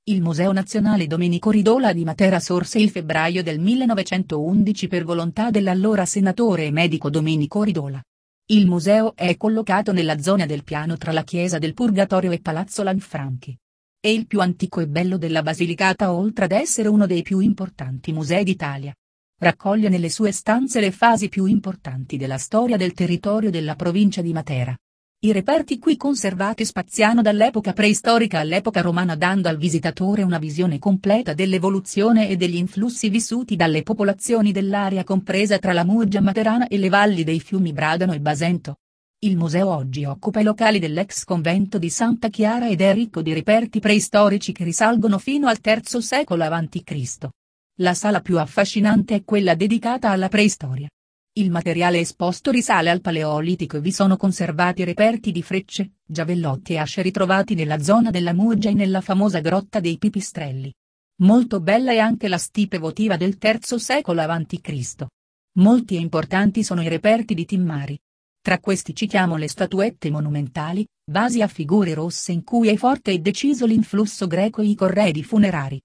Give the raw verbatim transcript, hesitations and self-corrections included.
Il Museo Nazionale Domenico Ridola di Matera sorse il febbraio del millenovecentoundici per volontà dell'allora senatore e medico Domenico Ridola. Il museo è collocato nella zona del piano tra la Chiesa del Purgatorio e Palazzo Lanfranchi. È il più antico e bello della Basilicata oltre ad essere uno dei più importanti musei d'Italia. Raccoglie nelle sue stanze le fasi più importanti della storia del territorio della provincia di Matera. I reperti qui conservati spaziano dall'epoca preistorica all'epoca romana, dando al visitatore una visione completa dell'evoluzione e degli influssi vissuti dalle popolazioni dell'area compresa tra la Murgia materana e le valli dei fiumi Bradano e Basento. Il museo oggi occupa i locali dell'ex convento di Santa Chiara ed è ricco di reperti preistorici che risalgono fino al terzo secolo avanti Cristo. La sala più affascinante è quella dedicata alla preistoria. Il materiale esposto risale al Paleolitico e vi sono conservati reperti di frecce, giavellotti e asce ritrovati nella zona della Murgia e nella famosa grotta dei Pipistrelli. Molto bella è anche la stipe votiva del terzo secolo avanti Cristo. Molti e importanti sono i reperti di Timmari. Tra questi citiamo le statuette monumentali, basi a figure rosse in cui è forte e deciso l'influsso greco e i corredi funerari.